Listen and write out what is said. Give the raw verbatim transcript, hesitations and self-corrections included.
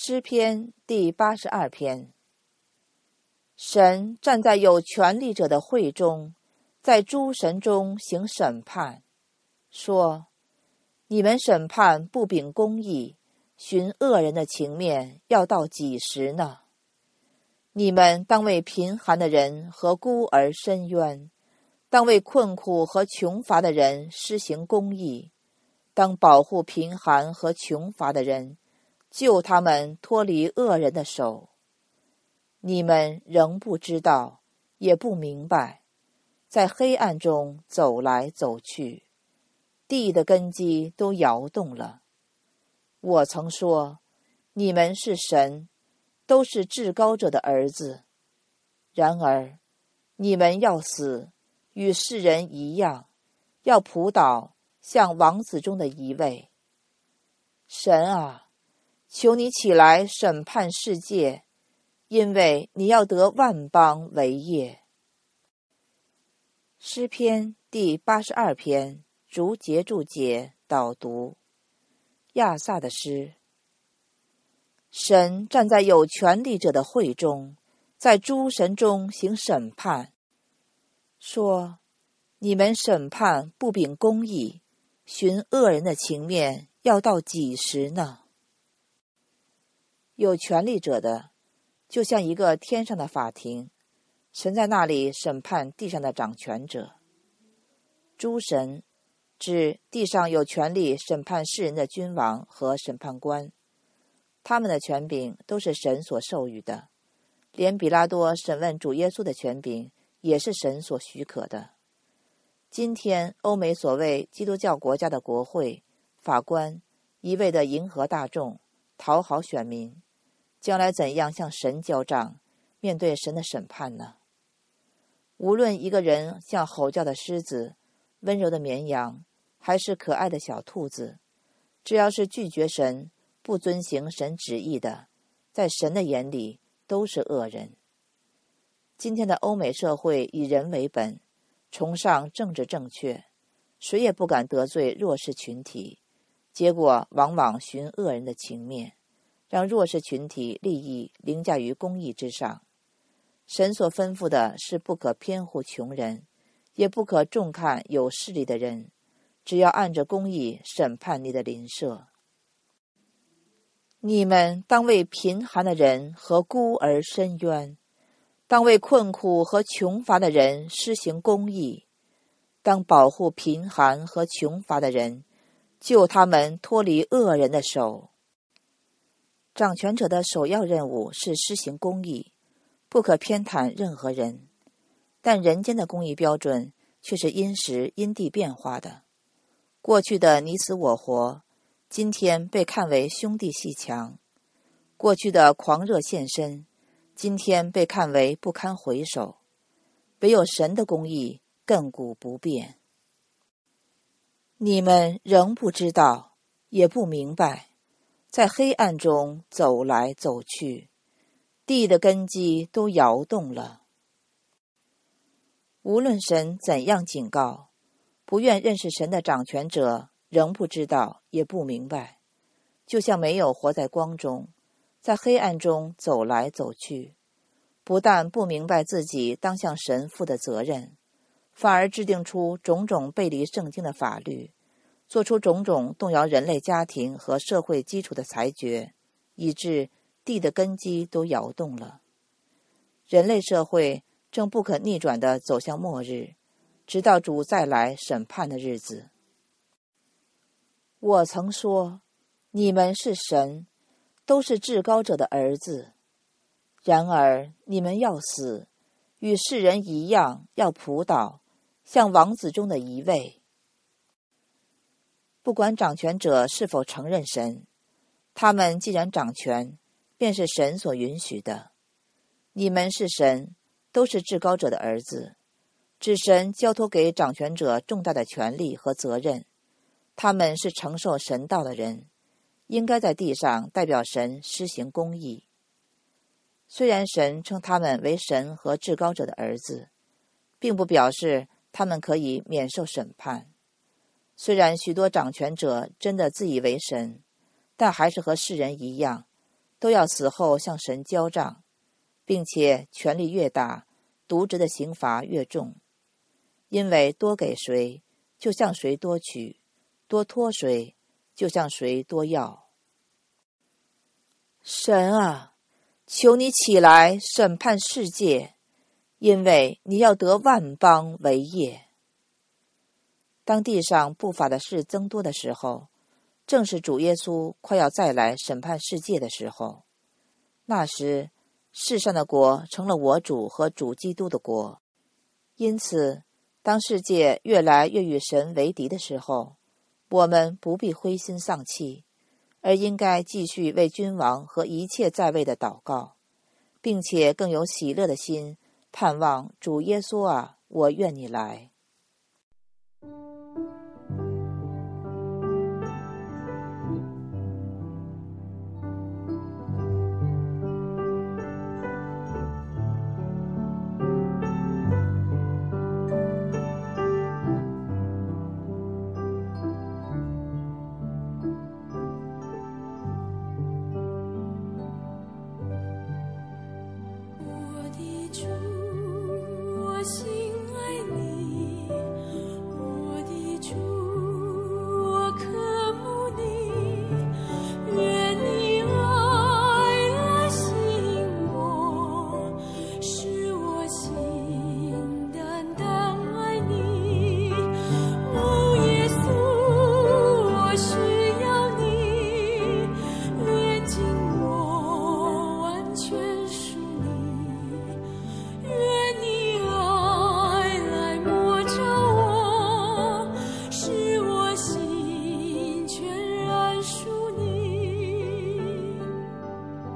诗篇第八十二篇。神站在有权力者的会中，在诸神中行审判，说：你们审判不秉公义，寻恶人的情面，要到几时呢？你们当为贫寒的人和孤儿伸冤，当为困苦和穷乏的人施行公义，当保护贫寒和穷乏的人，救他们脱离恶人的手。你们仍不知道，也不明白，在黑暗中走来走去，地的根基都摇动了。我曾说，你们是神，都是至高者的儿子。然而，你们要死，与世人一样，要仆倒，像王子中的一位。神啊，求你起来审判世界，因为你要得万邦为业。诗篇第八十二篇，逐节注解导读。亚萨的诗。神站在有权力者的会中，在诸神中行审判，说：你们审判不秉公义，寻恶人的情面，要到几时呢？有权力者的，就像一个天上的法庭，神在那里审判地上的掌权者。诸神指地上有权力审判世人的君王和审判官，他们的权柄都是神所授予的，连比拉多审问主耶稣的权柄也是神所许可的。今天欧美所谓基督教国家的国会、法官一味地迎合大众，讨好选民，将来怎样向神交账，面对神的审判呢？无论一个人像吼叫的狮子、温柔的绵羊，还是可爱的小兔子，只要是拒绝神、不遵行神旨意的，在神的眼里都是恶人。今天的欧美社会以人为本，崇尚政治正确，谁也不敢得罪弱势群体，结果往往寻恶人的情面，让弱势群体利益凌驾于公义之上。神所吩咐的是不可偏护穷人，也不可重看有势力的人，只要按着公义审判你的邻舍。你们当为贫寒的人和孤儿伸冤，当为困苦和穷乏的人施行公义，当保护贫寒和穷乏的人，救他们脱离恶人的手。掌权者的首要任务是施行公义，不可偏袒任何人，但人间的公义标准却是因时因地变化的。过去的你死我活，今天被看为兄弟阋墙；过去的狂热献身，今天被看为不堪回首。唯有神的公义亘古不变。你们仍不知道，也不明白，在黑暗中走来走去，地的根基都摇动了。无论神怎样警告，不愿认识神的掌权者仍不知道，也不明白，就像没有活在光中，在黑暗中走来走去，不但不明白自己当向神负的责任，反而制定出种种背离圣经的法律，做出种种动摇人类家庭和社会基础的裁决，以致地的根基都摇动了。人类社会正不可逆转地走向末日，直到主再来审判的日子。我曾说，你们是神，都是至高者的儿子。然而你们要死，与世人一样，要仆倒，像王子中的一位。不管掌权者是否承认神，他们既然掌权，便是神所允许的。你们是神，都是至高者的儿子，指神交托给掌权者重大的权利和责任，他们是承受神道的人，应该在地上代表神施行公义。虽然神称他们为神和至高者的儿子，并不表示他们可以免受审判。虽然许多掌权者真的自以为神，但还是和世人一样， 都要死后向神交账，并且权力越大，渎职的刑罚越重。因为多给谁，就向谁多取；多托谁，就向谁多要。神啊，求你起来审判世界，因为你要得万邦为业。当地上不法的事增多的时候，正是主耶稣快要再来审判世界的时候。那时，世上的国成了我主和主基督的国。因此，当世界越来越与神为敌的时候，我们不必灰心丧气，而应该继续为君王和一切在位的祷告，并且更有喜乐的心，盼望主耶稣啊，我愿你来。